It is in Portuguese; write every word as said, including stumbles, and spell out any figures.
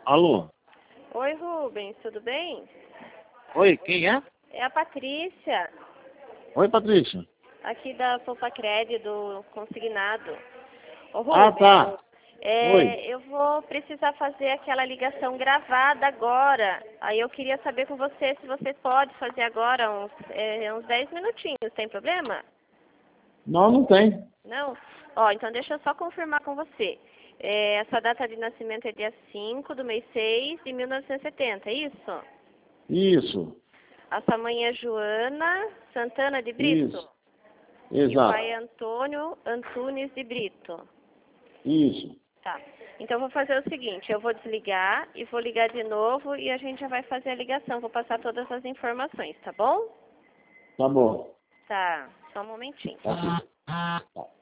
Alô? Oi, Rubens, tudo bem? Oi, quem é? É a Patrícia, Oi, Patrícia. aqui da Sofacred, do consignado. Ô, Ah, Rubens, tá. Oi. é, eu vou precisar fazer aquela ligação gravada agora. Aí eu queria saber com você se você pode fazer agora uns, é, uns dez minutinhos, tem problema? Não, não tem. Não? Ó, então deixa eu só confirmar com você. É, a sua data de nascimento é dia cinco do mês seis de mil novecentos e setenta, é isso? Isso. A sua mãe é Joana Santana de Brito? Isso. E o pai Exato. é Antônio Antunes de Brito? Isso. Tá. Então eu vou fazer o seguinte, eu vou desligar e vou ligar de novo e a gente já vai fazer a ligação. Vou passar todas as informações, tá bom? Tá bom. Tá, só um momentinho. Tá. Tá.